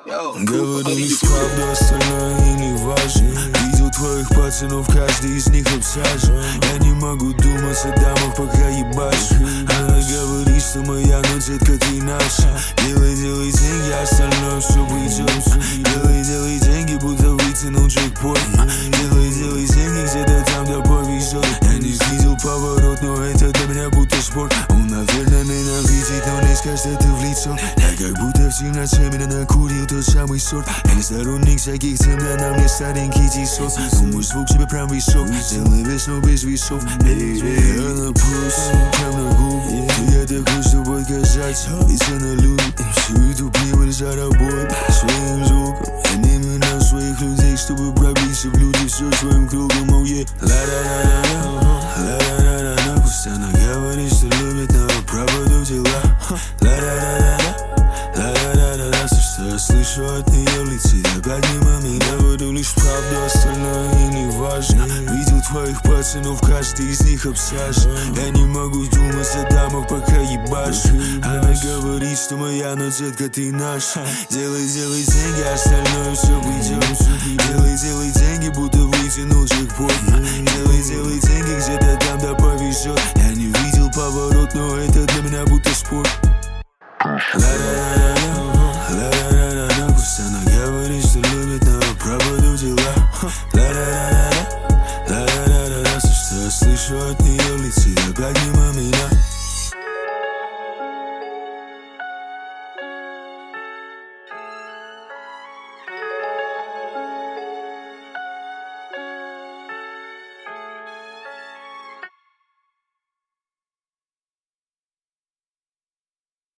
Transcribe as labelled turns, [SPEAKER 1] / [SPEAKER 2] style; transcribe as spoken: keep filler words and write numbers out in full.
[SPEAKER 1] Говорю лишь правду, остальное и не важно. Видел твоих пацанов, каждый из них обсажен. Я не могу думать о дамах, пока ебашу. Она говорит, что моя, но детка, ты наша. Делай, делай деньги, остальное все придет. Делай, делай деньги, будто вытянул джекпот. Делай, делай деньги, где-то там да повезет. Я не видел поворот, но это для меня будто спорт. Он, наверное, ненавидит, но не скажет это в лицо. Я как будто в темноте меня накурил тот самый сорт. Я не сторонник всяких тем, да на мне старенький тисот. Но мой звук тебе прям висок. Сделай вес, но без весов. Эй, эй, я на плюс, прям на губы. Я такой, чтобы отказать, ведь она любит всю эту прибыль за работу своим звуком. Я не менял своих людей, чтобы пробиться в люди все своим кругом. Oh yeah, ла-ла-ла-ла-ла, ла-ла-ла-ла-ла. Пусть она говорит, что любит, но правду дела. Ла-ла-ла-ла-ла, ла-ла-ла-ла-ла. Все, что я слышу от нее, летит опять мимо меня. Говорю лишь правду, остальное и не важно. Видел твоих пацанов, каждый из них обсажен. Я не могу думать о дамах, пока ебашу. Она говорит, что моя, но детка, ты наша. Делай, делай деньги, остальное все придет. Делай, делай деньги, будто вытянул джекпот. Делай, делай деньги, где-то там да повезет. Я не видел поворот, но это для меня будто спорт. Ла-ла-ла.